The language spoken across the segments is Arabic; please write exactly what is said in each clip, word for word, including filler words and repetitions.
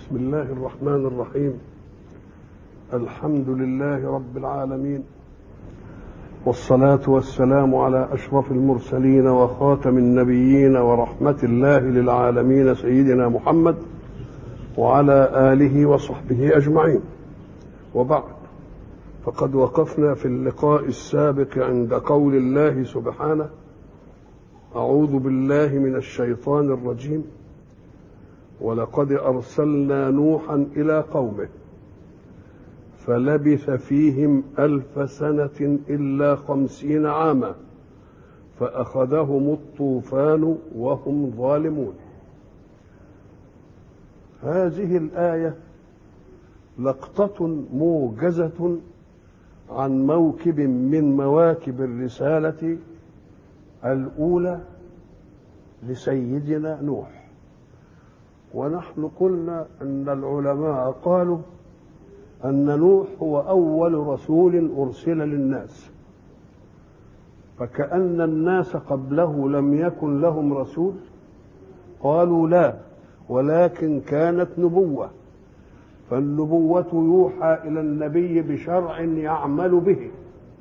بسم الله الرحمن الرحيم. الحمد لله رب العالمين، والصلاة والسلام على أشرف المرسلين وخاتم النبيين ورحمة الله للعالمين سيدنا محمد وعلى آله وصحبه أجمعين. وبعد، فقد وقفنا في اللقاء السابق عند قول الله سبحانه: أعوذ بالله من الشيطان الرجيم، ولقد أرسلنا نوحا إلى قومه فلبث فيهم ألف سنة إلا خمسين عاما فأخذهم الطوفان وهم ظالمون. هذه الآية لقطة موجزة عن موكب من مواكب الرسالة الأولى لسيدنا نوح. ونحن قلنا أن العلماء قالوا أن نوح هو أول رسول أرسل للناس، فكأن الناس قبله لم يكن لهم رسول. قالوا لا، ولكن كانت نبوة، فالنبوة يوحى إلى النبي بشرع يعمل به،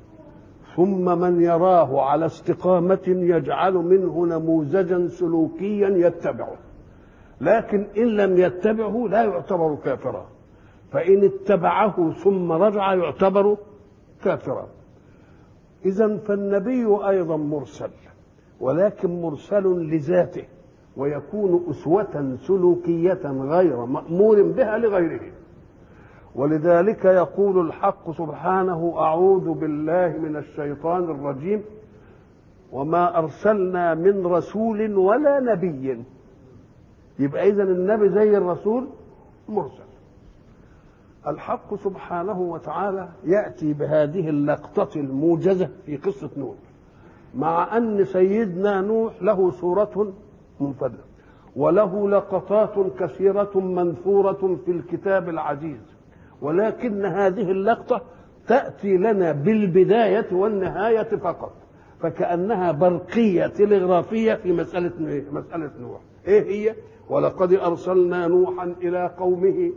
ثم من يراه على استقامة يجعل منه نموذجا سلوكيا يتبعه، لكن إن لم يتبعه لا يعتبر كافرا، فإن اتبعه ثم رجع يعتبر كافرا. إذن فالنبي أيضا مرسل، ولكن مرسل لذاته، ويكون أسوة سلوكية غير مأمور بها لغيره. ولذلك يقول الحق سبحانه: أعوذ بالله من الشيطان الرجيم، وما أرسلنا من رسول ولا نبي. يبقى إذن النبي زي الرسول مرسل. الحق سبحانه وتعالى يأتي بهذه اللقطة الموجزة في قصة نوح، مع أن سيدنا نوح له سورة منفردة وله لقطات كثيرة منثورة في الكتاب العزيز، ولكن هذه اللقطة تأتي لنا بالبداية والنهاية فقط، فكأنها برقية تلغرافية في مسألة مسألة نوح. إيه هي؟ ولقد أرسلنا نوحا إلى قومه.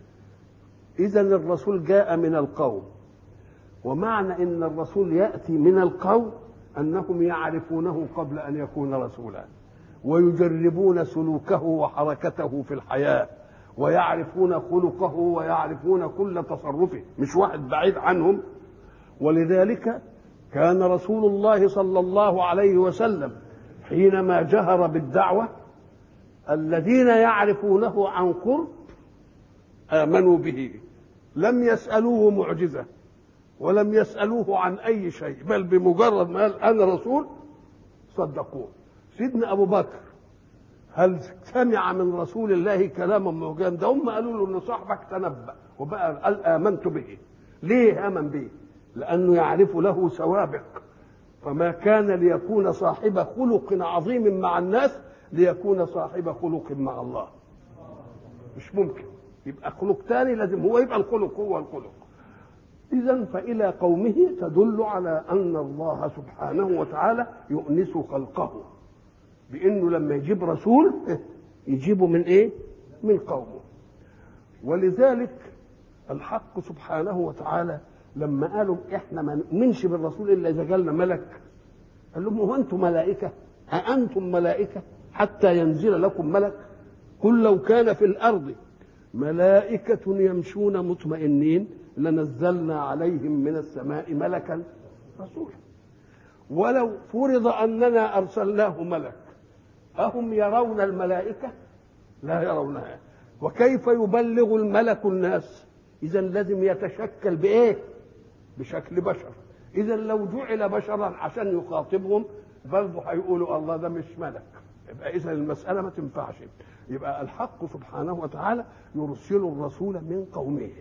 إذن الرسول جاء من القوم، ومعنى إن الرسول يأتي من القوم أنهم يعرفونه قبل أن يكون رسولا، ويجربون سلوكه وحركته في الحياة، ويعرفون خلقه ويعرفون كل تصرفه، مش واحد بعيد عنهم. ولذلك كان رسول الله صلى الله عليه وسلم حينما جهر بالدعوة الذين يعرفونه عن قرب آمنوا به، لم يسألوه معجزة ولم يسألوه عن أي شيء، بل بمجرد ما قال أنا رسول صدقوه. سيدنا أبو بكر هل سمع من رسول الله كلاما معجزا؟ ده هم قالوا له إن صاحبك تنبأ وبقى قال آمنت به. ليه آمن به؟ لأنه يعرف له سوابق، فما كان ليكون صاحب خلق عظيم مع الناس ليكون صاحب خلق مع الله. مش ممكن يبقى خلق تاني، لازم هو يبقى الخلق هو الخلق. إذن فإلى قومه تدل على أن الله سبحانه وتعالى يؤنس خلقه بأنه لما يجيب رسول يجيبه من إيه؟ من قومه. ولذلك الحق سبحانه وتعالى لما قالوا إحنا ما نؤمنش بالرسول إلا إذا جالنا ملك، قال لهم: هو أنتم ملائكة؟ أأنتم ملائكة حتى ينزل لكم ملك؟ قل لو كان في الأرض ملائكة يمشون مطمئنين لنزلنا عليهم من السماء ملكا رسولا. ولو فرض أننا أرسلناه ملك، أهم يرون الملائكة؟ لا يرونها. وكيف يبلغ الملك الناس؟ إذن لازم يتشكل بإيه؟ بشكل بشر. إذن لو جعل بشرا عشان يخاطبهم برضه هيقولوا الله ده مش ملك. يبقى إذن المسألة ما تنفعش. يبقى الحق سبحانه وتعالى يرسل الرسول من قومه.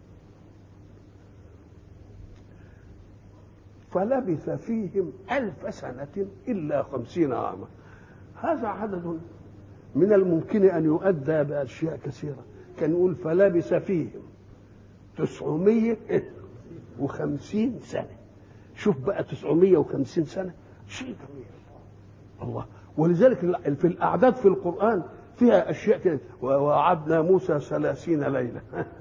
فلبث فيهم ألف سنة إلا خمسين عاما. هذا عدد من الممكن أن يؤدى بأشياء كثيرة. كان يقول فلبث فيهم تسعمية وخمسين سنة. شوف بقى تسعمية وخمسين سنة، شيء جميل الله. ولذلك في الأعداد في القرآن فيها اشياء كده. ووعدنا موسى ثلاثين ليله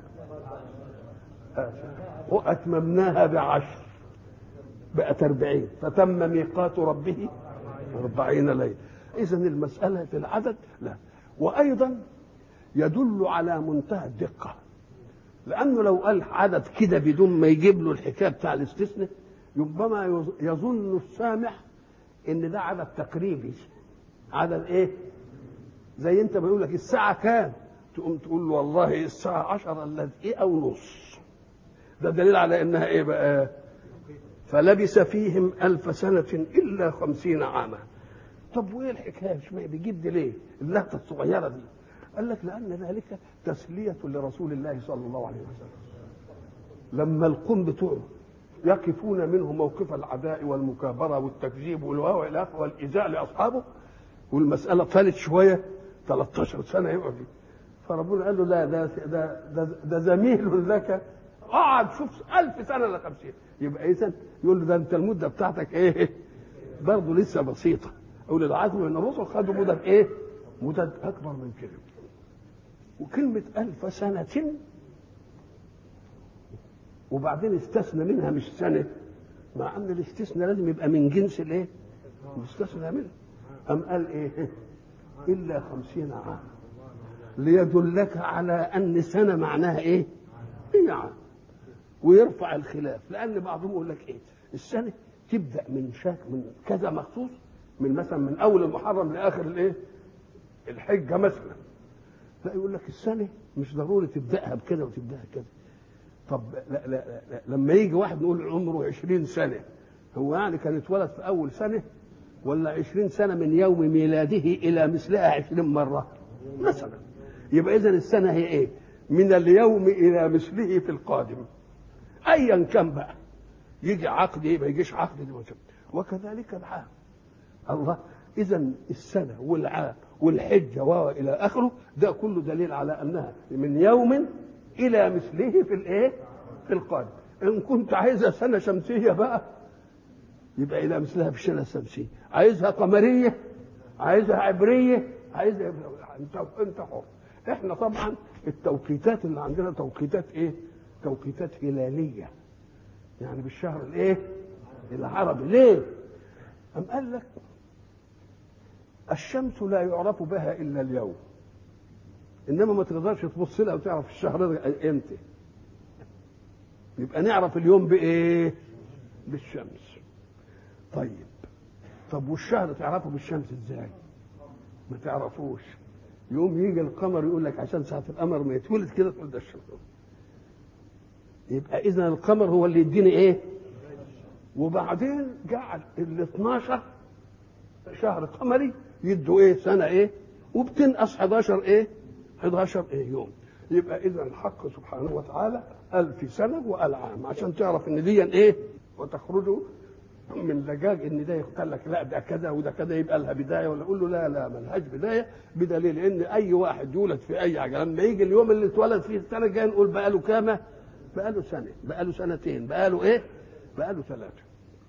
واتممناها بعشر بقت أربعين، فتم ميقات ربه أربعين ليله. اذا المساله في العدد لا. وايضا يدل على منتهى الدقه، لانه لو قال عدد كده بدون ما يجيب له الحكايه بتاع الاستثناء ربما يظن السامع ان ده عدد تقريبي. عدد ايه؟ زي انت بيقول لك الساعه كام، تقوم تقول له والله الساعه عشرة الا دقيقه او نص. ده دليل على انها ايه بقى؟ فلبث فيهم الف سنه الا خمسين عاما. طب وايه الحكايه؟ مش بيجيب دي ليه اللهفه الصغيره دي؟ قال لك لان ذلك تسليه لرسول الله صلى الله عليه وسلم. لما القوم بتوعه يقفون منه موقف العداء والمكابره والتكذيب والواو الى اخره والايذاء لاصحابه، والمساله طالت شويه ثلاثة عشر سنه يقعد، فربنا قال له لا ده ده ده, ده زميل لك اقعد شوف ألف سنه ل خمسين. يبقى اذا يقول له ده انت المده بتاعتك ايه؟ برضه لسه بسيطه. اولي العزم من الرسل خدوا مدد ايه؟ مدد اكبر من كده. وكلمه ألف سنه وبعدين استثنى منها مش سنه، مع ان الاستثناء لازم يبقى من جنس الايه؟ مستثنى منه. أم قال ايه؟ الا خمسين عام، ليدلك على ان سنه معناها ايه؟ هي عام. ويرفع الخلاف، لان بعضهم يقول لك ايه؟ السنه تبدا من شاك من كذا مخصوص، من مثلا من اول المحرم لاخر الايه؟ الحجه مثلا. لا، يقول لك السنه مش ضروري تبداها بكذا وتبداها كذا. طب لا لا لا لما يجي واحد نقول عمره عشرين سنه، هو يعني كان اتولد في اول سنه ولا عشرين سنه من يوم ميلاده الى مثلها عشرين مره مثلا؟ يبقى اذا السنه هي ايه؟ من اليوم الى مثله في القادم، ايا كان بقى، يجي عقد ما يجيش عقد دي. وكذلك العام. الله، اذا السنه والعام والحجه والى اخره ده كله دليل على انها من يوم الى مثله في الايه؟ في القادم. ان كنت عايزها سنه شمسيه بقى يبقى الى مثلها في السنه الشمسيه، عايزها قمريه، عايزها عبريه، عايزها انت انت حر. احنا طبعا التوقيتات اللي عندنا توقيتات ايه؟ توقيتات هلاليه، يعني بالشهر الايه؟ العربي. ليه؟ أم قال لك الشمس لا يعرف بها الا اليوم، انما ما تقدرش تبص لها وتعرف الشهر امتى. يبقى نعرف اليوم بايه؟ بالشمس. طيب طب والشهر تعرفه بالشمس ازاي؟ ما تعرفوش. يوم يجي القمر يقول لك عشان ساعه القمر ما يتولد كده تقول ده الشمس. يبقى اذا القمر هو اللي يديني ايه؟ وبعدين جعل ال اثناشر شهر قمري يدوا ايه؟ سنه ايه؟ وبتنقص حداشر ايه؟ حداشر ايه يوم. يبقى اذا الحق سبحانه وتعالى قال في سنه وقال عام عشان تعرف ان دي ايه؟ وتخرجوا من لجاج ان ده يقول لك لا ده كذا وده كذا يبقى لها بدايه، ولا اقول له لا لا ملهاش بدايه، بدليل ان اي واحد يولد في اي حاجه لما يجي اليوم اللي اتولد فيه السنه الجايه نقول بقى له كام؟ بقى له سنه، بقى له سنتين، بقى له ايه؟ بقى له ثلاثه.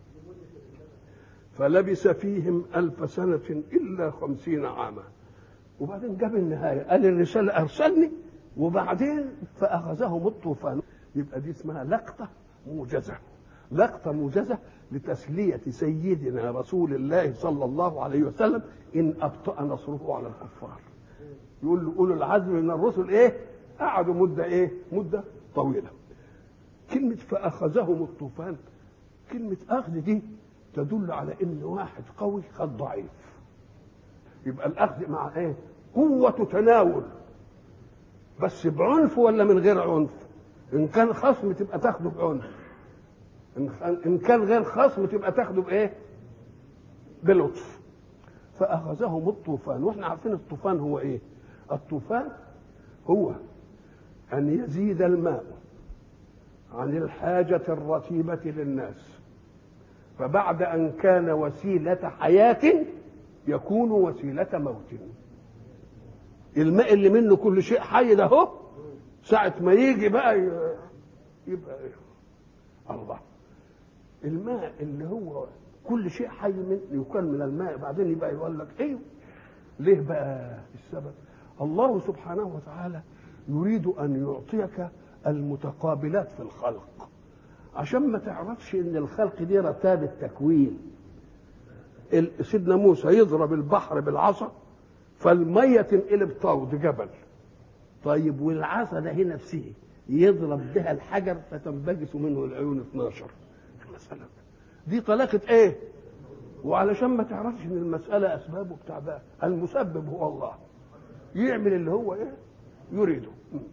فلبث فيهم ألف سنة إلا خمسين عاما. وبعدين جاب النهاية، قال الرسالة أرسلني وبعدين فأخذهم الطوفان. يبقى دي اسمها لقطة موجزة، لقطة موجزة لتسلية سيدنا رسول الله صلى الله عليه وسلم إن أبطأ نصره على الكفار. يقول له أولو العزم من الرسل إيه؟ قعدوا مدة إيه؟ مدة طويلة. كلمة فأخذهم الطوفان، كلمة أخذ دي تدل على ان واحد قوي خد ضعيف. يبقى الاخذ مع ايه؟ قوة تناول، بس بعنف ولا من غير عنف؟ ان كان خصم تبقى تاخده بعنف، ان كان غير خصم تبقى تاخده بايه؟ بلطف. فاخذهم الطوفان. واحنا عارفين الطوفان هو ايه؟ الطوفان هو ان يزيد الماء عن الحاجة الرتيبة للناس، فبعد أن كان وسيلة حياة يكون وسيلة موت. الماء اللي منه كل شيء حي ده هو ساعة ما يجي بقى يبقى إيه؟ الله. الماء اللي هو كل شيء حي منه يكون من الماء بعدين يبقى يقول لك ايه؟ ليه بقى السبب؟ الله سبحانه وتعالى يريد أن يعطيك المتقابلات في الخلق عشان ما تعرفش ان الخلق دي رتاب التكوين. سيدنا موسى يضرب البحر بالعصا فالميه تنقلب طود جبل. طيب والعصا ده هي نفسه يضرب بها الحجر فتنبجس منه العيون اثناشر. المسألة دي طلاقة ايه؟ وعلشان ما تعرفش ان المسألة اسبابه بتاع بقى المسبب هو الله يعمل اللي هو ايه يريده.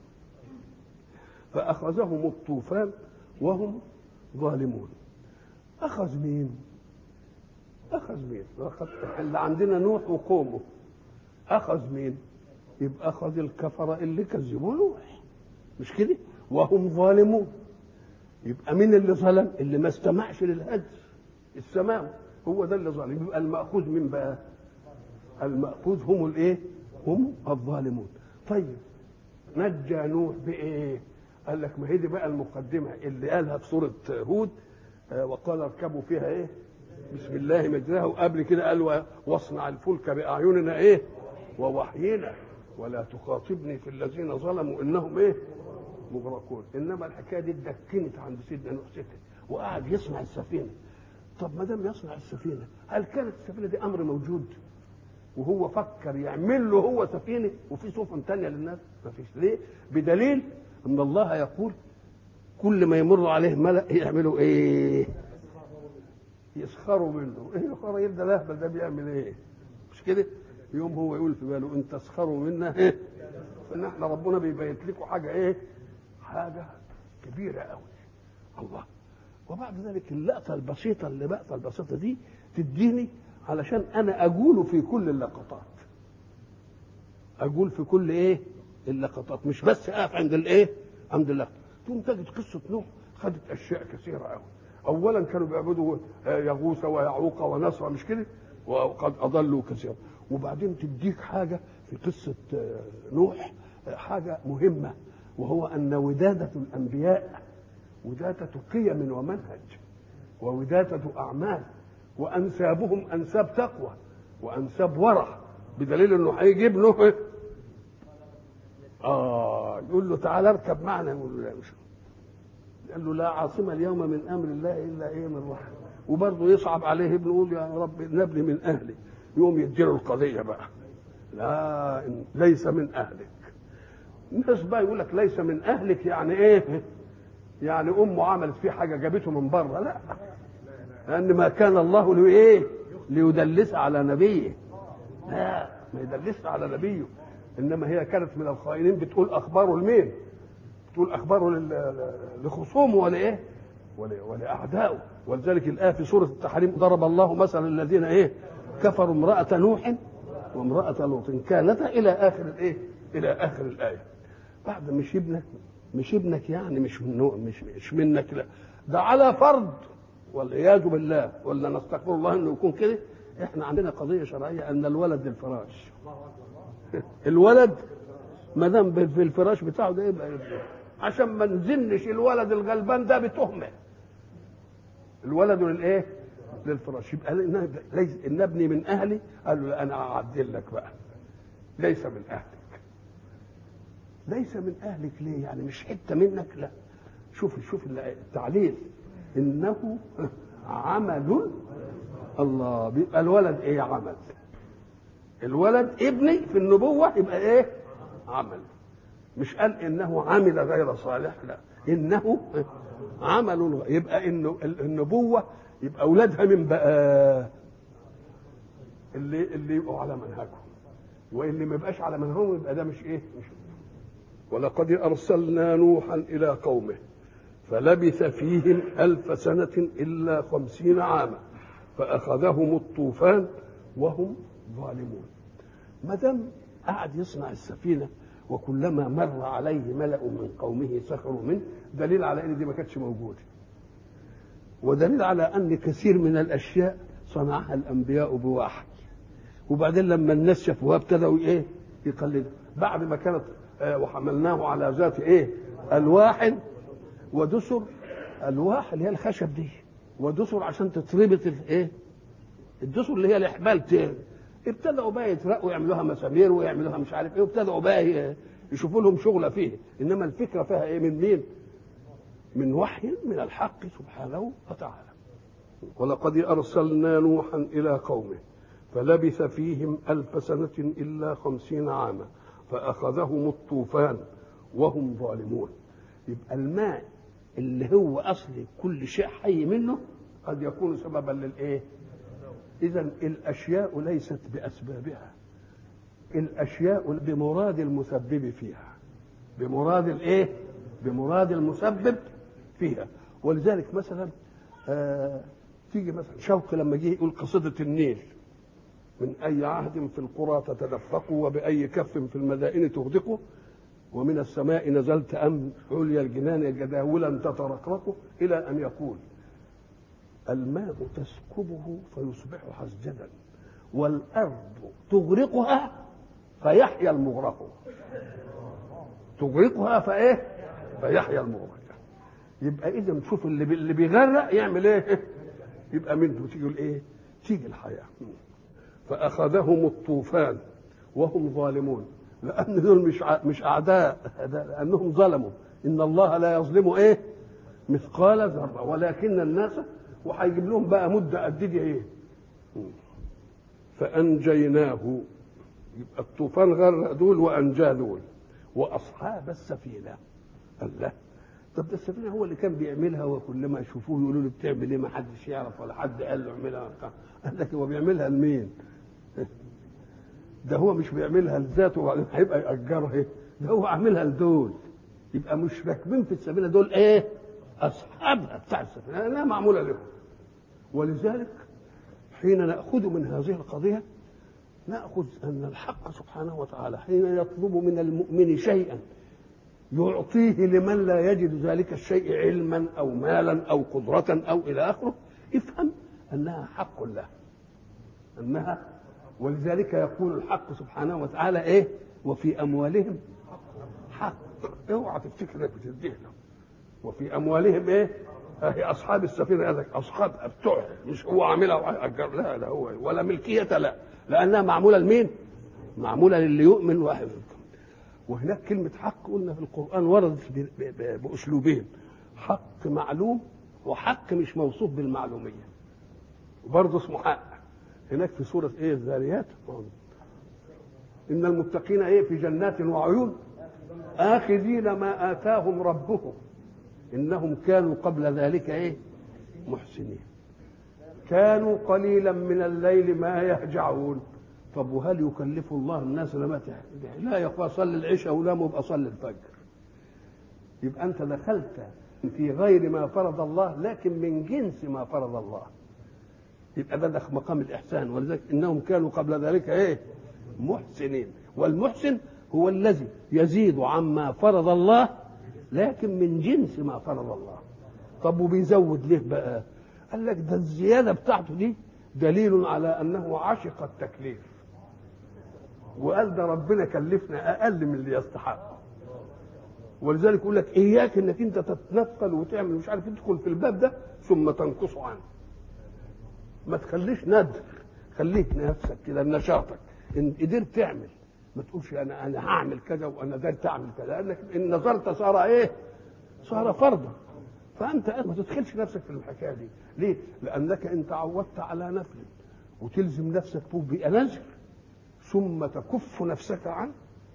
فأخذهم الطوفان وهم ظالمون. أخذ مين؟ أخذ مين؟ أخذ اللي عندنا نوح وقومه. أخذ مين؟ يبقى أخذ الكفرة اللي كذبوا نوح، مش كده؟ وهم ظالمون. يبقى مين اللي ظلم؟ اللي ما استمعش للهدي السماء، هو ده اللي ظالم. يبقى المأخوذ مين بقى؟ المأخوذ هم الايه؟ هم الظالمون. طيب نجى نوح بإيه؟ قال لك ما هي دي بقى المقدمة اللي قالها في سورة هود، وقال اركبوا فيها ايه؟ بسم الله مجراها. وقبل كده قال واصنع الفلك بأعيننا ايه؟ ووحينا ولا تخاطبني في الذين ظلموا انهم ايه؟ مغرقون. انما الحكايه دي اتدكنت عند سيدنا نوح سكت وقعد يصنع السفينه. طب ما دام يصنع السفينه، هل كانت السفينه دي امر موجود وهو فكر يعمل له هو سفينه وفي سفن ثانيه للناس؟ ما فيش. ليه؟ بدليل ان الله يقول كل ما يمر عليه ملأ يعملوا ايه؟ يسخروا منه. ايه يسخروا؟ يبدا الاهبل ده بيعمل ايه؟ مش كده؟ يوم هو يقول في باله ان تسخروا منا ايه؟ فان احنا ربنا بيبيت لكم حاجه ايه؟ حاجه كبيره قوي. الله. وبعد ذلك اللقطه البسيطه اللي بقطه البسيطه دي تديني علشان انا اقول في كل اللقطات. اقول في كل ايه؟ اللقطات، مش بس اقف عند الايه؟ عند اللقطه. ثم تجد قصه نوح خدت اشياء كثيره قوي. اولا كانوا بيعبدوا يغوث ويعوق ونسر، مش كده؟ وقد اضلوا كثيرا. وبعدين تديك حاجه في قصه نوح حاجه مهمه، وهو ان وداده الانبياء وداده قيم ومنهج ووداده اعمال، وانسابهم انساب تقوى وانساب ورع، بدليل انه هيجيب له اه يقول له تعالى اركب معنا، يقول له لا مش. قال له لا عاصم اليوم من امر الله الا ايه؟ من رحمه. وبرضه يصعب عليه ابنه يقول يا رب نبني من اهلي، يقوم يديله القضيه بقى لا ليس من اهلك. الناس بقى يقول لك ليس من اهلك يعني ايه؟ يعني امه عملت فيه حاجه جابته من بره. لا، لان ما كان الله لايه؟ ليدلس على نبيه. لا، ما يدلس على نبيه، انما هي كانت من الخائنين بتقول اخباره لمين؟ بتقول اخباره لخصومه ولا ايه؟ ولا ولاعدائه. ولذلك الايه في سوره التحريم ضرب الله مثلا الذين ايه؟ كفروا امراه نوح وامراه لوط كانتا الى اخر الايه؟ الى اخر الايه. بعد مش ابنك مش ابنك يعني مش من نوع مش مش منك، لا ده على فرض والعياذ بالله ولا نستغفر الله انه يكون كده. احنا عندنا قضيه شرعيه ان الولد للفراش. الولد ما دام في الفراش بتاعه ده يبقى ابنه، عشان ما نزنش الولد الغلبان ده بتهمه. الولد للايه؟ للفراش. يبقى ليس ان ابني من اهلي. قال له انا اعدل لك بقى ليس من اهلك. ليس من اهلك ليه؟ يعني مش حته منك. لا، شوف شوف التعليل انه عمل الله. بيبقى الولد ايه؟ عمل. الولد ابني في النبوه يبقى ايه؟ عمل. مش قال انه عمل غير صالح، لا انه عمل. يبقى انه النبوه يبقى اولادها من بقى اللي اللي يبقوا على منهجهم، واللي ما يبقاش على منهجهم يبقى ده مش ايه؟ مش. ولقد ارسلنا نوحا الى قومه فلبث فيهم الف سنه الا خمسين عاما فاخذهم الطوفان وهم ظالمون. ما دام قعد يصنع السفينه وكلما مر عليه ملأ من قومه سخروا منه، دليل على ان دي ما كانتش موجوده، ودليل على ان كثير من الاشياء صنعها الانبياء بوحي، وبعدين لما الناس شافوها ابتدوا ايه؟ يقلدوا. بعد ما كانت آه وحملناه على ذات ايه؟ الواح ودسر. الواح اللي هي الخشب دي، ودسر عشان تتربط الايه؟ الدسر اللي هي الاحبال ابتدأوا بقى يترقوا يعملوها مسامير ويعملوها مش عارف ايه، وابتدأوا بقى يشوفوا لهم شغله فيه، انما الفكره فيها ايه؟ من مين؟ من وحي من الحق سبحانه وتعالى. ولقد ارسلنا نوحا الى قومه فلبث فيهم الف سنه الا خمسين عاما فاخذهم الطوفان وهم ظالمون. يبقى الماء اللي هو اصل كل شيء حي منه قد يكون سببا للايه؟ اذا الاشياء ليست باسبابها، الاشياء بمراد المسبب فيها، بمراد الايه؟ بمراد المسبب فيها. ولذلك مثلا آه تيجي مثلا شوقي لما جه يقول قصيده النيل: من اي عهد في القرى تتدفقوا وباي كف في المدائن تغدقوا ومن السماء نزلت ام عليا الجنان جداولا تترقرقوا، الى ان يقول: الماء تسكبه فيصبح حسجدا والارض تغرقها فيحيا المغرق. تغرقها فايه؟ فيحيا المغرق. يبقى اذا نشوف اللي بي اللي بيغرق يعمل ايه؟ يبقى منه تيجي الايه؟ تيجي الحياه. فاخذهم الطوفان وهم ظالمون، لان دول مش ع... مش اعداء، لانهم ظلموا. ان الله لا يظلم ايه؟ مثقال ذره ولكن الناس، وهيجيب لهم بقى مده قد ايه؟ فانجيناه، يبقى الطوفان غرق دول وانجى دول واصحاب السفينه. الله، طب ده السفينه هو اللي كان بيعملها، وكل ما يشوفوه يقولوا له بتعمل ايه؟ ما حدش يعرف ولا حد قال له اعملها بتاع. قال لك هو بيعملها لمين؟ ده هو مش بيعملها لذاته وبعدين هيبقى يأجرها ايه؟ ده هو عاملها لدول. يبقى مش راكبين في السفينه دول ايه؟ اصحابها بتاع السفينه لانها معموله لهم. ولذلك حين ناخذ من هذه القضيه ناخذ ان الحق سبحانه وتعالى حين يطلب من المؤمن شيئا يعطيه لمن لا يجد ذلك الشيء علما او مالا او قدره او الى اخره، افهم انها حق له، انها. ولذلك يقول الحق سبحانه وتعالى ايه؟ وفي اموالهم حق. اوعى تفتكر انك بتديه له. وفي اموالهم ايه؟ هي اصحاب السفينه قال لك اصحاب بتوع، مش هو عاملها وهيأجر، لا لا هو ولا ملكيه، لا، لانها معموله لمين؟ معموله للي يؤمن واحد. وهناك كلمه حق قلنا في القران وردت باسلوبين: حق معلوم وحق مش موصوف بالمعلوميه، وبرضه اسمه حق. هناك في سوره ايه؟ الذاريات: ان المتقين ايه؟ في جنات وعيون آخذين ما آتاهم ربهم إنهم كانوا قبل ذلك إيه؟ محسنين. كانوا قليلا من الليل ما يهجعون. طب وهل يكلف الله الناس لما تهجع؟ لا يا اخويا، صلي العشاء ونام وابقى صلي الفجر. يبقى أنت دخلت في غير ما فرض الله لكن من جنس ما فرض الله، يبقى ده مقام الإحسان. ولذلك إنهم كانوا قبل ذلك إيه؟ محسنين. والمحسن هو الذي يزيد عما فرض الله لكن من جنس ما فرض الله. طب وبيزود ليه بقى؟ قال لك ده الزيادة بتاعته دي دليل على أنه عشق التكليف، وقال ده ربنا كلفنا أقل من اللي يستحق. ولذلك يقول لك إياك إنك أنت تتنفل وتعمل مش عارف تدخل في الباب ده ثم تنقص عنه. ما تخليش ندر، خليك نفسك كده نشاطك. إن قدرت تعمل ما تقولش انا انا هعمل كذا وانا قدرت اعمل كذا، قال لك ان نظرت صار ايه؟ صار فرضا. فانت ما تدخلش نفسك في الحكايه دي. ليه؟ لانك ان تعودت على نفل وتلزم نفسك بنذر ثم تكف نفسك عنه،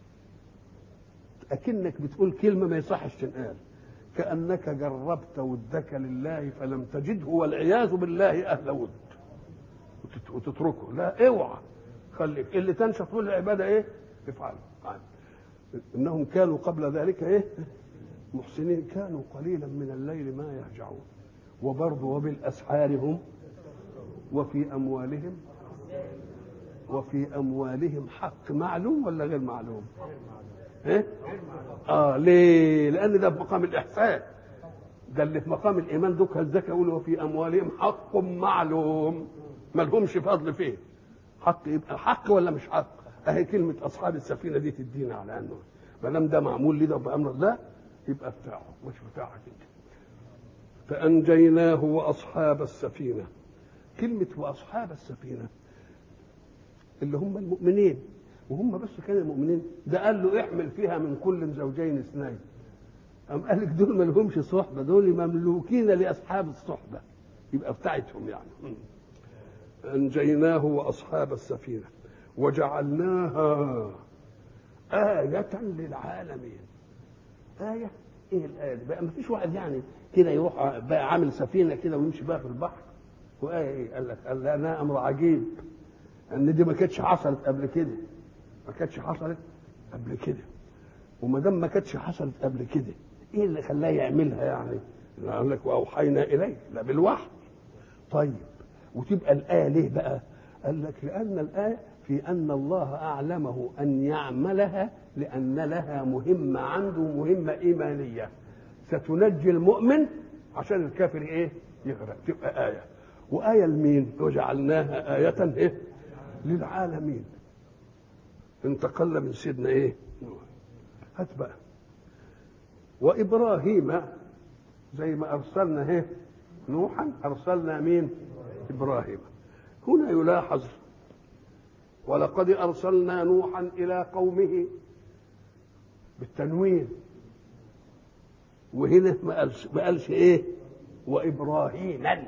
اكنك بتقول كلمه ما يصحش تنقال، كانك جربت ودك لله فلم تجده والعياذ بالله اهل ود وتتركه. لا، اوعى، خليك اللي تنشط طول العباده ايه؟ افعل. انهم كانوا قبل ذلك ايه؟ محسنين. كانوا قليلا من الليل ما يهجعون. وبرضه وبالاسحار هم وفي اموالهم وفي اموالهم حق معلوم ولا غير معلوم؟ ايه؟ اه ليه؟ لان ده في مقام الاحسان. ده اللي في مقام الايمان دوك الزكاه يقول وفي اموالهم حق معلوم، ما لهمش فضل فيه. حق يبقى حق ولا مش حق؟ اهي كلمه اصحاب السفينه دي تدينا على انه ما دام ده معمول لي ده بامر الله يبقى بتاعه مش بتاعك انت. فانجيناه واصحاب السفينه. كلمه واصحاب السفينه اللي هم المؤمنين، وهم بس كانوا المؤمنين. ده قال له احمل فيها من كل زوجين اثنين. قام قال لك دول ما لهمش صحبه، دول مملوكين لاصحاب الصحبه، يبقى بتاعتهم يعني. انجيناه واصحاب السفينه وجعلناها آية للعالمين. آية ايه الآية دي بقى؟ ما فيش واحد يعني كده يروح بقى عامل سفينة كده ويمشي بقى في البحر وآية ايه؟ قال لك قال لنا امر عجيب ان دي ما كانتش حصلت قبل كده، ما كانتش حصلت قبل كده. وما دام ما كانتش حصلت قبل كده ايه اللي خلاه يعملها يعني؟ قال لك واوحينا اليه، لا بالوحي. طيب وتبقى الآية ليه بقى؟ قال لك لأن الآية في أن الله أعلمه أن يعملها لأن لها مهمة عنده، مهمة إيمانية ستنجي المؤمن عشان الكافر إيه؟ يغرق. تبقى آية. وآية لمين؟ وجعلناها آية إيه؟ للعالمين. انتقل من سيدنا إيه؟ هات بقى. وإبراهيم زي ما أرسلنا إيه؟ نوحا أرسلنا مين؟ إبراهيم. هنا يلاحظ ولقد أرسلنا نوحا إلى قومه بالتنوين، وهنا ما قالش ما قالش إيه؟ وإبراهيما.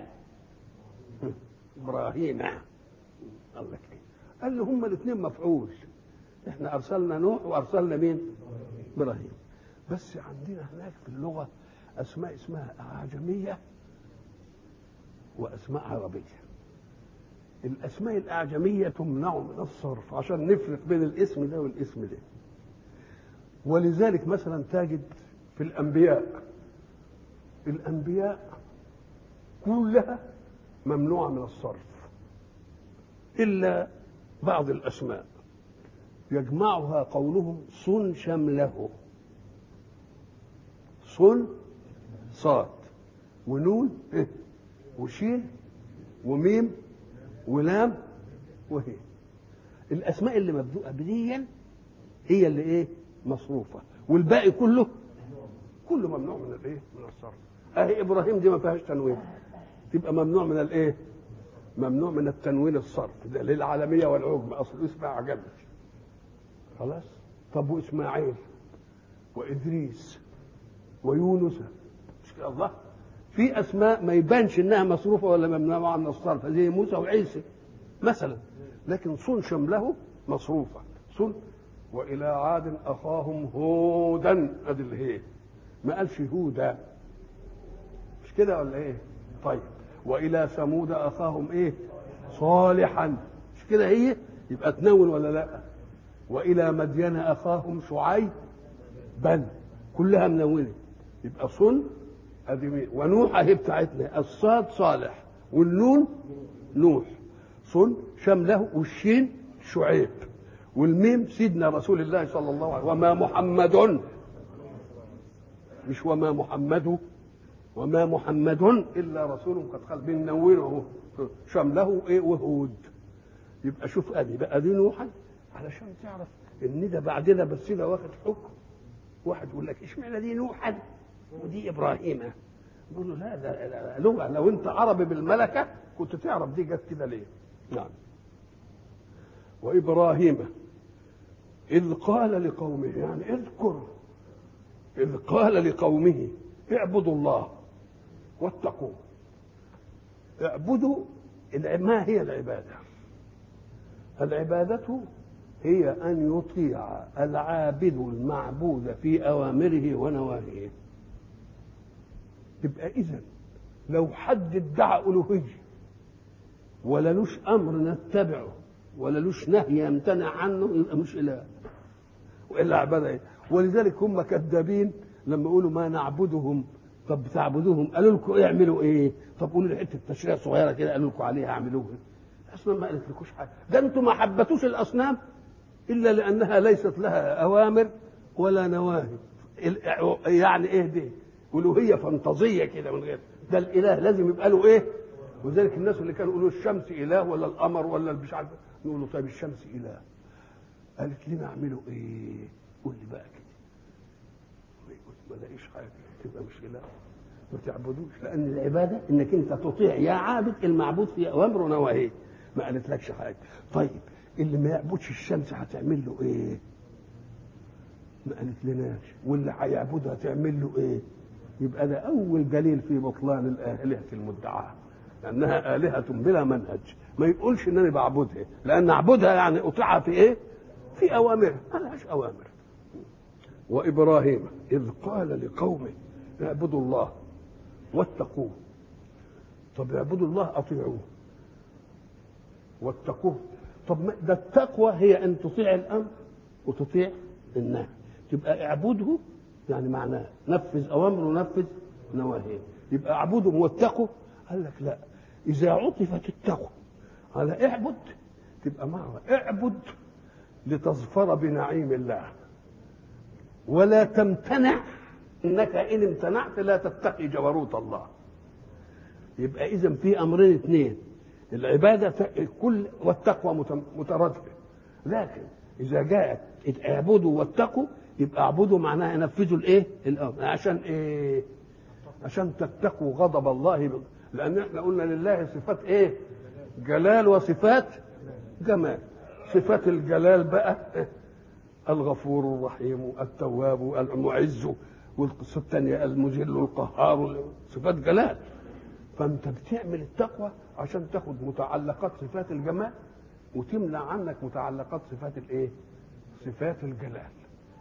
إبراهيم قال لك إيه؟ قال له هما الاثنين مفعول، إحنا أرسلنا نوح وأرسلنا مين؟ إبراهيم. بس عندنا هناك في اللغة أسماء اسمها أعجمية وأسماء عربية. الأسماء الأعجمية تمنع من الصرف عشان نفرق بين الاسم ده والاسم ده. ولذلك مثلا تجد في الأنبياء الأنبياء كلها ممنوعة من الصرف إلا بعض الأسماء يجمعها قولهم صن شمله. صن صاد ونون وشين وميم ولام وهي. الاسماء اللي مبدوءه بديا هي اللي ايه؟ مصروفه، والباقي كله كله ممنوع من الايه؟ من الصرف. اهي ابراهيم دي ما فيهاش تنوين، تبقى ممنوع من الايه؟ ممنوع من التنوين الصرف ده للعالميه والعجم، اصل اسمها عجمي خلاص. طب واسماعيل وادريس ويونس، مش كده؟ الله في اسماء ما يبانش انها مصروفه ولا ممنوعه من الصرف زي موسى وعيسى مثلا، لكن صن شمله مصروفه. صن. والى عاد اخاهم هودا، ادي اللي هي ما قالش هودا، مش كده ولا ايه؟ طيب والى ثمود اخاهم ايه؟ صالحا، مش كده هي؟ يبقى تنون ولا لا؟ والى مدين اخاهم شعيب بل كلها منونه. يبقى صن ادي، ونوح اهي بتاعتنا الصاد صالح والنون نوح. صن شمله والشين شعيب والميم سيدنا رسول الله صلى الله عليه وسلم. وما محمد، مش وما محمد، وما محمد الا رسول قد خلت بننوره شمله ايه؟ وهود. يبقى شوف ادي بقى دي نوحا علشان تعرف ان ده بعدنا بس ده واخد حكم. واحد يقول لك اشمعنى دي نوحا ودي ابراهيم؟ يقول له لا ده لغه، لو انت عربي بالملكه كنت تعرف دي جت كده ليه. نعم. وابراهيم اذ قال لقومه، يعني اذكر اذ قال لقومه اعبدوا الله واتقوه. اعبدوا، ما هي العباده؟ العباده هي ان يطيع العابد المعبود في اوامره ونواهيه. يبقى اذا لو حد ادعى الوهيه ولا لوش امر نتبعه ولا لوش نهي يمتنع عنه يبقى مش اله والا عباده ايه. ولذلك هم كذابين لما يقولوا ما نعبدهم. طب بتعبدوهم قالوا لكم ايه؟ اعملوا ايه؟ طب قولوا لي حته تشريع صغيره كده قالوا لكم عليها اعملوها. الاصنام ما قالت لكوش حاجه، ده انتم ما حبتوش الاصنام الا لانها ليست لها اوامر ولا نواهي. يعني ايه دي؟ الوهيه فانتازيه كده من غير ده. الاله لازم يبقى له ايه؟ وذلك الناس اللي كانوا يقولوا الشمس اله ولا القمر ولا مش عارف، نقول له طيب الشمس اله، قالت لنا اعملوا ايه؟ قول لي بقى كده. ما لاقيش حاجه، تبقى مش اله، ما تعبدوش. لان العباده انك انت تطيع يا عابد المعبود في اوامره ونواهيه. ما قالت لكش حاجه. طيب اللي ما يعبدش الشمس هتعمل له ايه؟ ما قالت لناش. واللي هيعبدها هتعمل له ايه؟ يبقى ده اول دليل في بطلان الالهه المدعاه، لانها الهه بلا منهج. ما يقولش ان انا بعبدها، لان اعبدها يعني اطيعها في ايه؟ في اوامرها، ما لهاش اوامر. وابراهيم اذ قال لقومه اعبدوا الله واتقوه. طب اعبدوا الله اطيعوه واتقوه. طب ده التقوى هي ان تطيع الامر وتطيع النهي. تبقى اعبده يعني معناه نفذ اوامره ونفذ نواهيه. يبقى اعبده واتقوا. قال لك لا، اذا عطفت التقوى على اعبد تبقى معنى اعبد لتظفر بنعيم الله، ولا تمتنع، انك ان امتنعت لا تتقي جبروت الله. يبقى اذا في امرين اثنين، العباده كل والتقوى مترادفه. لكن اذا جاءت اعبدوا واتقوا يبقى اعبدوا معناها انفذوا الايه؟ الامر. عشان ايه؟ عشان تتقوا غضب الله، لان احنا قلنا لله صفات ايه؟ جلال وصفات جمال. صفات الجلال بقى الغفور الرحيم التواب المعز، والقصه الثانيه المذل القهار، صفات جلال. فانت بتعمل التقوى عشان تاخد متعلقات صفات الجمال وتمنع عنك متعلقات صفات الايه؟ صفات الجلال.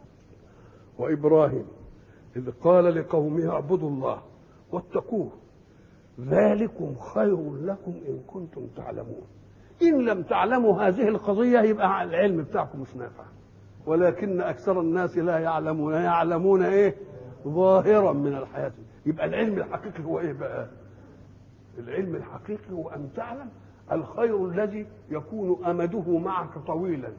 وابراهيم اذ قال لقومه اعبدوا الله واتقوه ذلكم خير لكم ان كنتم تعلمون. ان لم تعلموا هذه القضيه يبقى العلم بتاعكم مش نافع، ولكن اكثر الناس لا يعلمون. يعلمون ايه؟ ظاهرا من الحياه. يبقى العلم الحقيقي هو ايه بقى؟ العلم الحقيقي هو ان تعلم الخير الذي يكون امده معك طويلا.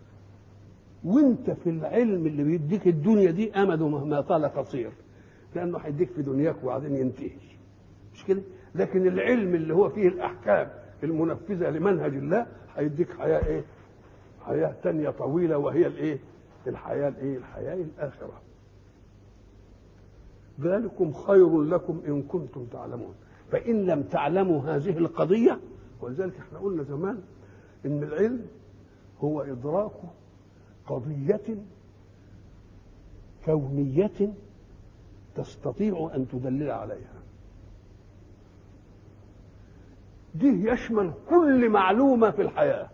وانت في العلم اللي بيديك الدنيا دي امده مهما طال قصير، لانه هيديك في دنياك وبعدين ينتهي، مش كده؟ لكن العلم اللي هو فيه الاحكام المنفذه لمنهج الله هيديك حياه ايه؟ حياه تانية طويله، وهي الايه؟ الحياه الايه؟ الحياه الاخره. ذلكم خير لكم ان كنتم تعلمون. فان لم تعلموا هذه القضيه، ولذلك احنا قلنا زمان ان العلم هو ادراك قضيه كونيه تستطيع ان تدلل عليها. دي يشمل كل معلومه في الحياه،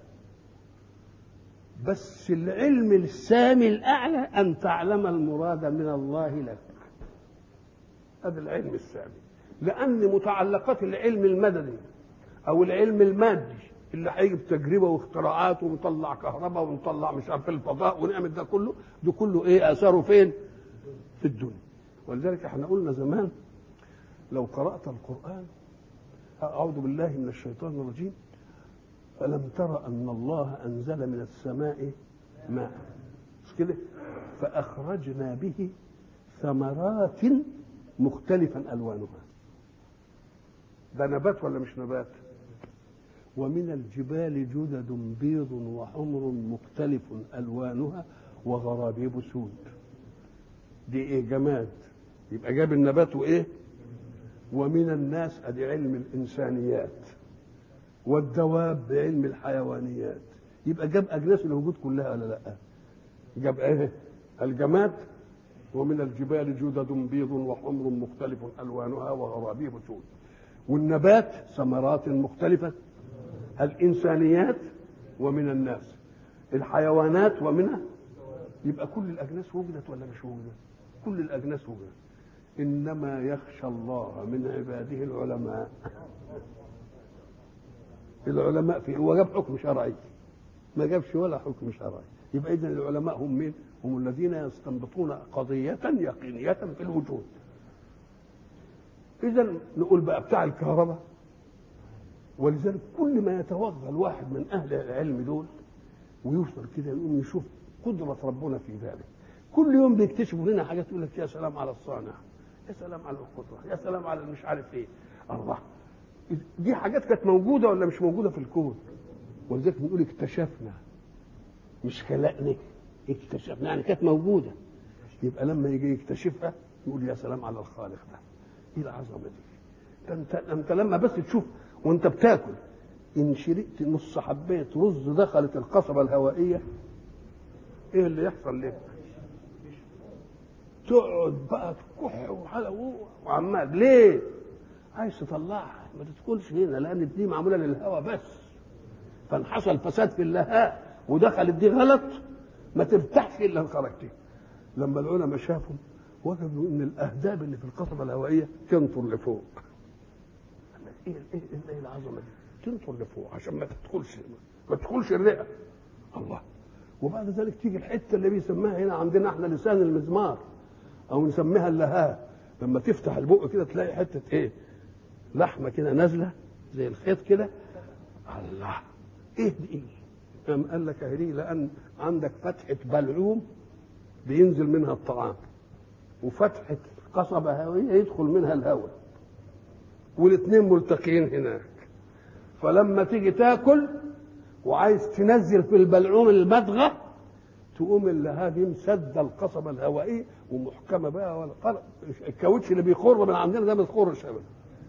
بس العلم السامي الاعلى ان تعلم المراد من الله لك. هذا العلم السامي. لان متعلقات العلم المدني او العلم المادي اللي هيجي بتجربه واختراعات ونطلع كهرباء ونطلع مش عارف الفضاء ونعمل ده كله، ده كله ايه؟ اثاره فين؟ في الدنيا. ولذلك احنا قلنا زمان لو قرات القران، اعوذ بالله من الشيطان الرجيم، ألم تر أن الله أنزل من السماء ماء، مش كده؟ فأخرجنا به ثمرات مختلفا ألوانها. ده نبات ولا مش نبات؟ ومن الجبال جدد بيض وحمر مختلف ألوانها وغرابيب سود. دي إيه؟ جماد. يبقى جاب النبات وإيه؟ ومن الناس أدي علم الإنسانيات، والدواب بعلم الحيوانيات. يبقى جاب اجناس الوجود كلها ولا لا؟ جاب ايه؟ الجماد. ومن الجبال جدد بيض وحمر مختلف الوانها وغرابيب سود. والنبات ثمرات مختلفه. الانسانيات ومن الناس. الحيوانات ومنها. يبقى كل الاجناس وجدت ولا مش وجدت؟ كل الاجناس وجدت. انما يخشى الله من عباده العلماء. العلماء فيه هو جاب حكم شرعي، ما جابش ولا حكم شرعي. يبقى اذا العلماء هم مين؟ هم الذين يستنبطون قضية يقينية في الوجود. اذا نقول بقى بتاع الكهرباء. ولذلك كل ما يتوغل واحد من اهل العلم دول ويوصل كده يقوم يشوف قدرة ربنا في ذلك. كل يوم بيكتشفوا لنا حاجات تقول لك يا سلام على الصانع، يا سلام على القدرة، يا سلام على مش عارف ايه. الله، دي حاجات كانت موجوده ولا مش موجوده في الكون؟ ولذلك بنقول اكتشفنا، مش خلقنا، اكتشفنا يعني كانت موجوده. يبقى لما يجي يكتشفها يقول يا سلام على الخالق ده، ايه العظمه دي. انت انت لما بس تشوف وانت بتاكل ان شرقت نص حبايه رز دخلت القصبه الهوائيه ايه اللي يحصل لك؟ تقعد بقى تكح وعمال ليه؟ عايز تطلعها ما تدخلش هنا لان دي معموله للهواء بس، فانحصل فساد في اللهاء ودخلت دي غلط ما ترتاحش الا ان خرجتي. لما العلماء شافوا وجدوا ان الاهداب اللي في القصبه الهوائيه تنطر لفوق. ايه ايه ايه العظمه دي؟ تنطر لفوق عشان ما تدخلش ما تدخلش الرئه. الله. وبعد ذلك تيجي الحته اللي بيسموها هنا عندنا احنا لسان المزمار او نسميها اللهاء، لما تفتح البق كده تلاقي حته ايه؟ لحمه كده نازله زي الخيط كده. الله. ايه دي؟ قام قال لك اهدي لان عندك فتحه بلعوم بينزل منها الطعام وفتحه قصبه هوائيه يدخل منها الهواء والاثنين ملتقيين هناك، فلما تيجي تاكل وعايز تنزل في البلعوم المضغه تقوم اللهاء دي مسد القصبه الهوائيه ومحكمه بقى ولا فرق. الكاوتش اللي بيخر من عندنا ده ما بيخرش ابدا،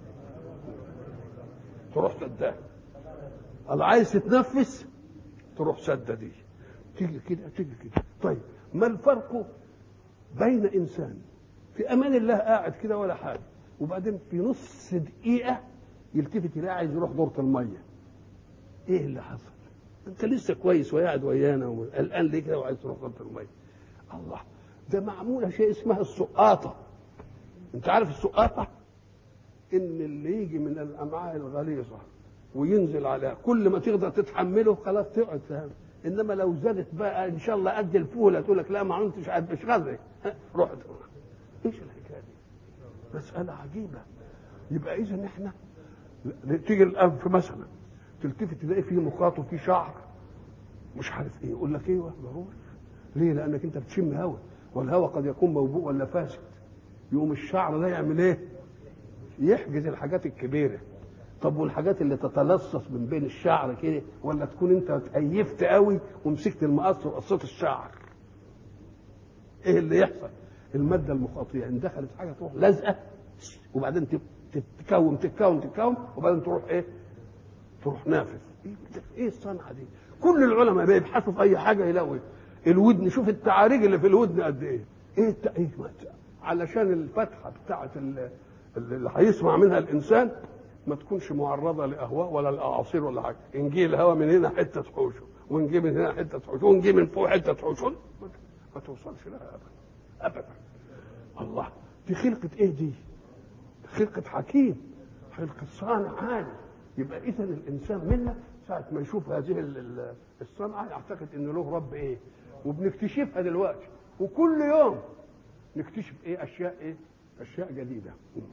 تروح سدها. اللي عايز تتنفس تروح سده دي، تيجي كده تيجي كده. طيب ما الفرق بين انسان في امان الله قاعد كده ولا حاجه وبعدين في نص دقيقه يلتفت يلاقي عايز يروح دورة الميه؟ ايه اللي حصل؟ انت لسه كويس وقاعد ويانا والان ليه كده وعايز تروح دورة الميه؟ الله. ده معموله شيء اسمها السقاطه. انت عارف السقاطه؟ ان اللي يجي من الامعاء الغليظه وينزل عليها كل ما تقدر تتحمله خلاص تقعد فهم. انما لو زادت بقى ان شاء الله قد الفوله تقول لك لا ما عملتش مش غزي روح. ايش الحكايه دي؟ مساله عجيبه. يبقى اذا احنا تيجي الانف مثلا تلتفت تلاقي فيه مخاط وفيه شعر مش عارف ايه، يقول لك ايوه ضروري. ليه؟ لانك انت بتشم هواء والهواء قد يكون موبوء ولا فاسد. يقوم الشعر ده يعمل ايه؟ يحجز الحاجات الكبيره. طب والحاجات اللي تتلصص من بين الشعر كده ولا تكون انت اتهيفت قوي ومسكت المقص وقصيت الشعر؟ ايه اللي يحصل؟ الماده المخاطيه ان دخلت حاجه تروح لازقه وبعدين تتكون تتكون تتكون وبعدين تروح ايه؟ تروح نافذ. ايه الصنعه دي؟ كل العلماء بيبحثوا في اي حاجه يلاقوا الودن. شوف التعاريج اللي في الودن قد ايه؟ ايه التأيه؟ علشان الفتحه بتاعه اللي هيسمع منها الانسان ما تكونش معرضه لاهواء ولا لاعاصير ولا حاجه. نجي الهواء من هنا حته تحوشه ونجيب من هنا حته تحوشه ونجيب من فوق حته تحوشه ما توصلش لها ابدا ابدا. الله. دي خلقه ايه دي؟ خلقه حكيم، خلقه صانع عالي. يبقى اذا الانسان منا ساعه ما يشوف هذه الصنعه يعتقد ان له رب ايه، وبنكتشفها دلوقتي وكل يوم نكتشف ايه اشياء ايه اشياء جديده.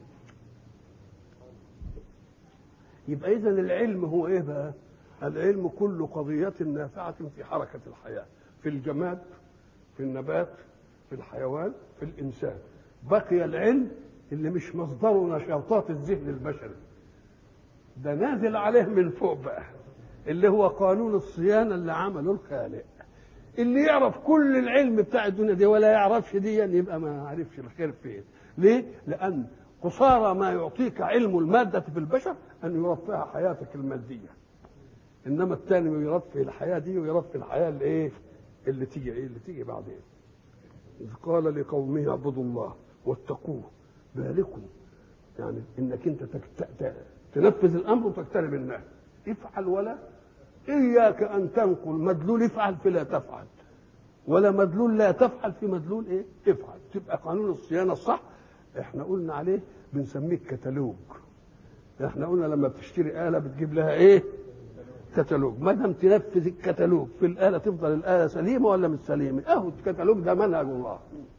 يبقى اذا العلم هو ايه بقى؟ العلم كل قضيه نافعه في حركه الحياه، في الجماد، في النبات، في الحيوان، في الانسان. بقي العلم اللي مش مصدره نشاطات الذهن البشري، ده نازل عليه من فوق بقى، اللي هو قانون الصيانه اللي عمله الخالق. اللي يعرف كل العلم بتاع الدنيا دي ولا يعرفش دي يبقى ما عرفش الخير فين. ليه؟ لان قصارى ما يعطيك علم الماده في البشر ان يرفع حياتك الماديه، انما الثاني يرفع الحياه دي ويرفع الحياه اللي ايه اللي تيجي ايه اللي تيجي بعدين. اذ قال لقومه اعبدوا الله واتقوه ذلكم، يعني انك انت تكت... تنفذ الامر وتقترب النهي. افعل ولا اياك ان تنقل مدلول افعل فلا تفعل، ولا مدلول لا تفعل في مدلول ايه افعل. تبقى قانون الصيانه الصح احنا قلنا عليه بنسميه كتالوج. احنا قلنا لما بتشتري آلة بتجيب لها ايه؟ كتالوج. ما دام تنفذ الكتالوج في الآلة تفضل الآلة سليمة ولا مش سليمة. اهو الكتالوج ده منهج الله.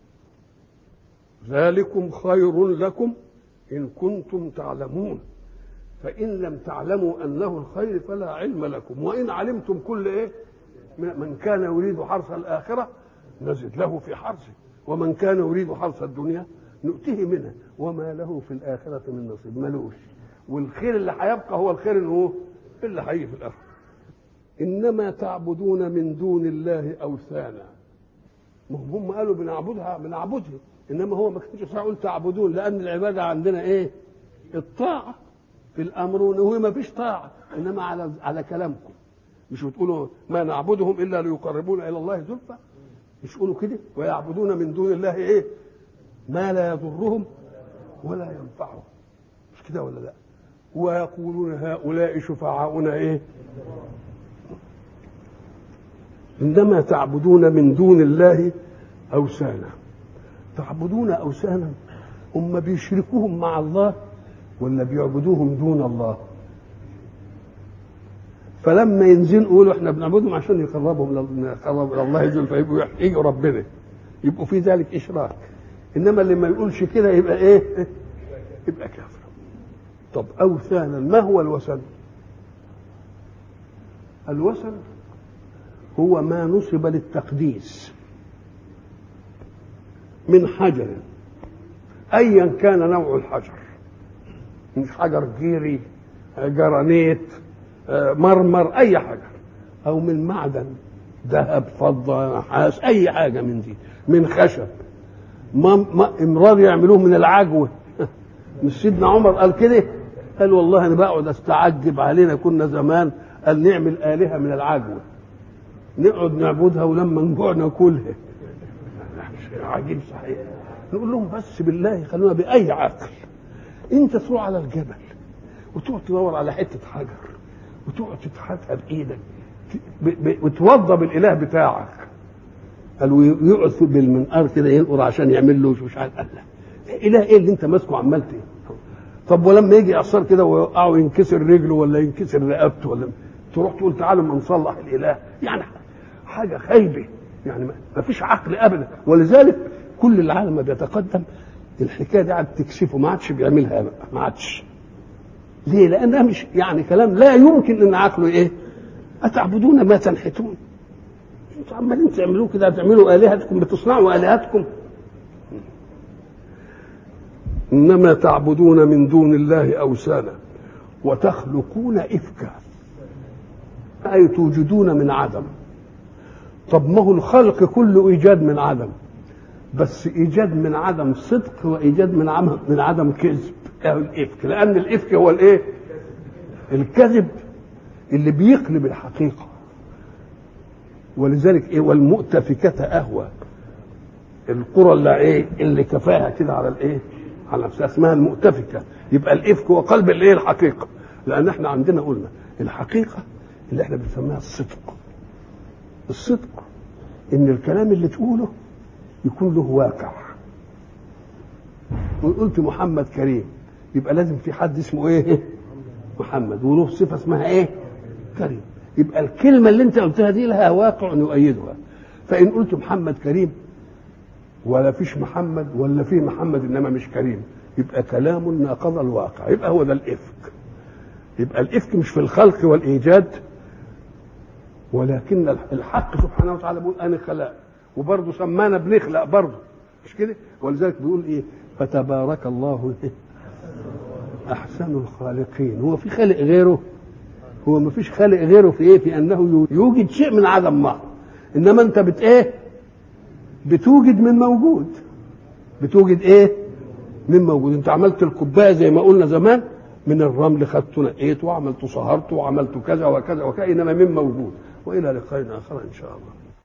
ذلكم خير لكم إن كنتم تعلمون، فإن لم تعلموا أنه الخير فلا علم لكم، وإن علمتم كل إيه؟ من كان يريد حرث الآخرة نزد له في حرثه، ومن كان يريد حرث الدنيا نؤتيه منها وما له في الآخرة من نصيب. ملوش. والخير اللي هيبقى هو الخير اللي هو اللي هيجي في الآخرة. إنما تعبدون من دون الله أوثانا. هم قالوا بنعبدها بنعبدها، إنما هو ما كانش يقول تعبدون، لأن العبادة عندنا إيه؟ الطاعة. في الامر وهو ما فيش طاعه، انما على على كلامكم. مش بتقولوا ما نعبدهم الا ليقربونا الى الله زلفى؟ مش تقولوا كده؟ ويعبدون من دون الله ايه؟ ما لا يضرهم ولا ينفعهم. مش كده ولا لا؟ ويقولون هؤلاء شفعاؤنا ايه؟ عندما تعبدون من دون الله اوثانا. تعبدون اوثانا، هم بيشركوهم مع الله ولا بيعبدوهم دون الله؟ فلما ينزلوا يقولوا احنا بنعبدهم عشان يقربهم يقربوا الى الله زلفى، فيبقوا يحيوا ربنا، يبقوا في ذلك اشراك. انما اللي ما يقولش كده يبقى ايه؟ يبقى كافر. طب اوثانا، ما هو الوثن؟ الوثن هو ما نصب للتقديس من حجر، ايا كان نوع الحجر، من حجر جيري، جرانيت، مرمر، اي حجر، او من معدن، ذهب، فضه، نحاس، اي حاجه من دي، من خشب. ما امرار يعملوه من العجوه. مش سيدنا عمر قال كده؟ قال والله انا بقعد استعجب علينا كنا زمان قال نعمل آلهة من العجوه نقعد نعبدها ولما نجوع ناكلها. عجيب صحيح. نقول لهم بس بالله خلونا بأي عقل. انت تروح على الجبل وتقعد تدور على حته حجر وتقعد تتحتها بايدك وتوضى بالاله بتاعك، قالوا يقعد بالمنقار كده ينقر عشان يعمل له مش عارف. الله، اله ايه اللي انت ماسكه عمال ايه؟ طب ولما يجي اعصار كده ويوقعه ينكسر رجله ولا ينكسر رقبته، ولا تروح تقول تعالوا ما نصلح الاله؟ يعني حاجه خايبه، يعني ما فيش عقل ابدا. ولذلك كل العالم ما بيتقدم الحكايه دي عاد تكشفه، ما عادش بيعملها بقى، ما عادش. ليه؟ لانها مش يعني كلام لا يمكن ان عقله ايه؟ اتعبدون ما تنحتون. انتوا عمالين تعملوه كده، تعملوا الهتكم، بتصنعوا الهتكم. انما تعبدون من دون الله اوثانا وتخلقون افكا، اي توجدون من عدم. طب ما هو الخلق كله ايجاد من عدم، بس ايجاد من عدم صدق وايجاد من عدم من عدم كذب، او الافك. لان الافك هو الايه؟ الكذب اللي بيقلب الحقيقه. ولذلك ايه؟ والمؤتفكة اهوى، القرى اللي ايه؟ اللي كفاها كده على الايه؟ على نفسها اسمها المؤتفكة. يبقى الافك هو قلب الايه؟ الحقيقه. لان احنا عندنا قلنا الحقيقه اللي احنا بنسميها الصدق. الصدق ان الكلام اللي تقوله يكون له واقع. وقلت محمد كريم، يبقى لازم في حد اسمه ايه؟ محمد، وله صفه اسمها ايه؟ كريم. يبقى الكلمه اللي انت قلتها دي لها واقع يؤيدها. فان قلت محمد كريم ولا فيش محمد، ولا فيه محمد انما مش كريم، يبقى كلام ناقض الواقع. يبقى هو ده الافك. يبقى الافك مش في الخلق والايجاد، ولكن الحق سبحانه وتعالى بيقول انا خلق، وبرضه سمانا بنخلق برضه، مش كده؟ ولذلك بيقول ايه؟ فتبارك الله احسن الخالقين. هو في خالق غيره؟ هو ما فيش خالق غيره في ايه؟ في انه يوجد شيء من عدم ما. انما انت بت ايه؟ بتوجد من موجود. بتوجد ايه؟ من موجود. انت عملت الكوبايه زي ما قلنا زمان من الرمل، خدته نقيته وعملته صهرته وعملته كذا وكذا وكذا، انما من موجود. والى لقاء اخر ان شاء الله.